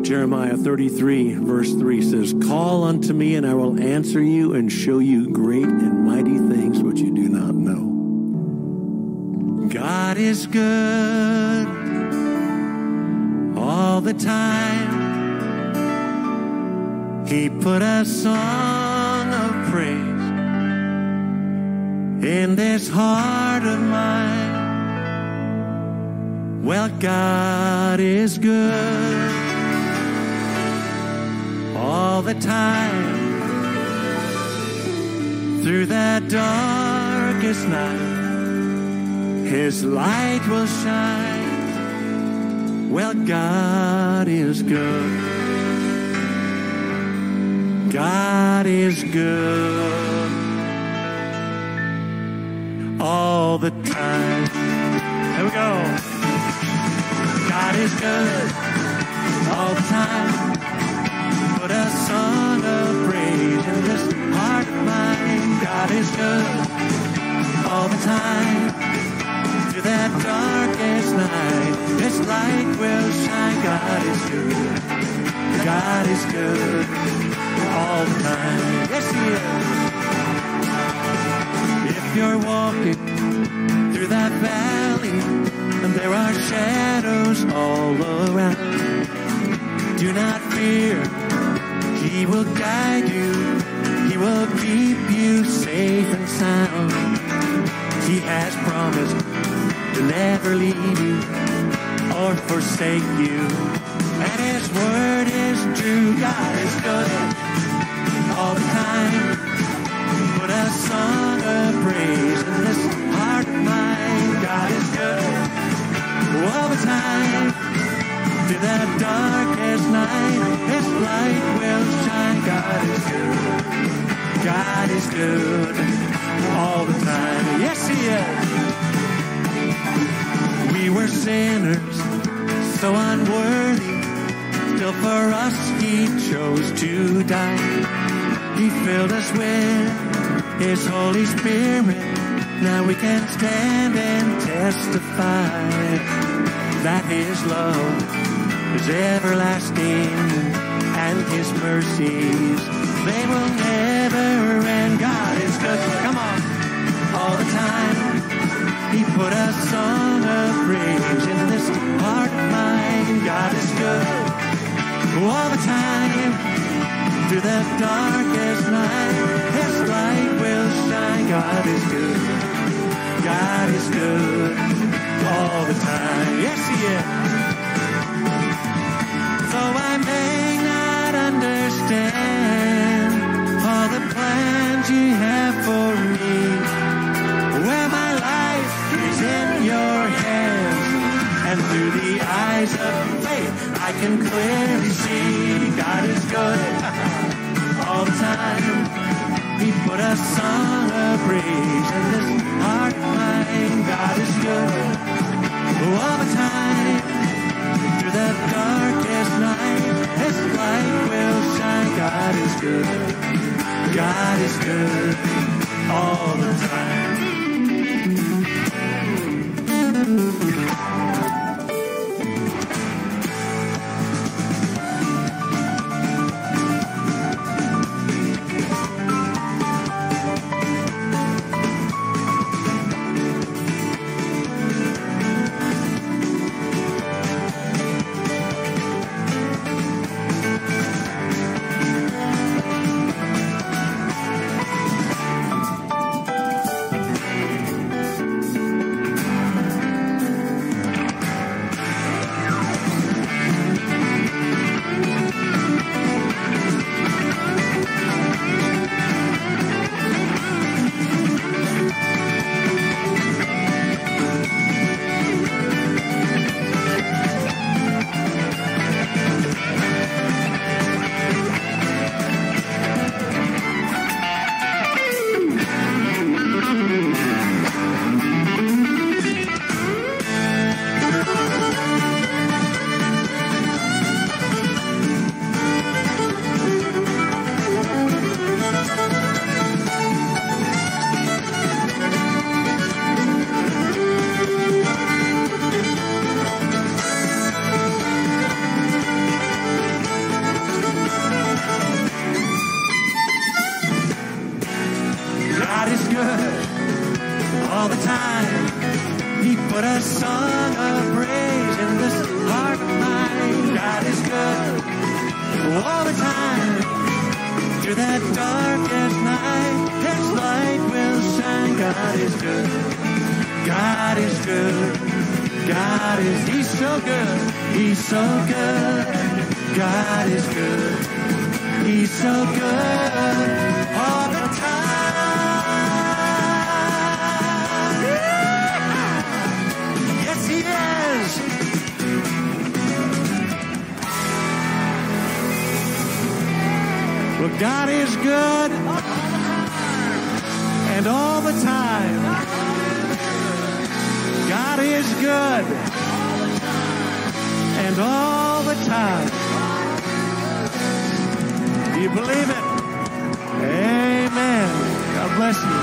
Jeremiah 33, verse 3 says, "Call unto me, and I will answer you and show you great and mighty things which you do not know." God is good all the time. He put a song of praise in this heart of mine. Well, God is good all the time. Through that darkest night, His light will shine. Well, God is good. God is good all the time. Here we go. God is good all the time. Put a song of praise in this heart of mine. God is good all the time. Through that darkest night, His light will shine. God is good. God is good all the time. Yes, He is. If you're walking through that valley and there are shadows all around, do not fear. He will guide you. He will keep you safe and sound. He has promised to never leave you or forsake you. And His word is true. God is good all the time. Put a song of praise in this heart of mine. God is good all the time. Through that darkest night, His light will shine. God is good. God is good all the time. Yes, He is. We were sinners, so unworthy. Still for us He chose to die. He filled us with His Holy Spirit. Now we can stand and testify that His love is everlasting and His mercies, they will never end. God is good. Come on. All the time. He put a song of praise in this heart of mine. God is good all the time. Through the darkest night, His light will shine. God is good. God is good all the time. Yes, He is. Though I may not understand all the plans Ye have for me, well, my life is in Your hands, and through the eyes of faith I can clearly see God is good all the time. He put a song of praise in this heart of mine. God is good all the time. Through the darkest night, His light will shine. God is good. God is good all the time. Put a song of praise in this heart of mine. God is good all the time. Through that darkest night, His light will shine. God is good. God is good. God is, He's so good. He's so good. God is good. He's so good all the time. Yes, He is. Well, God is good and all the time. God is good and all the time. Do you believe it? Amen. God bless you.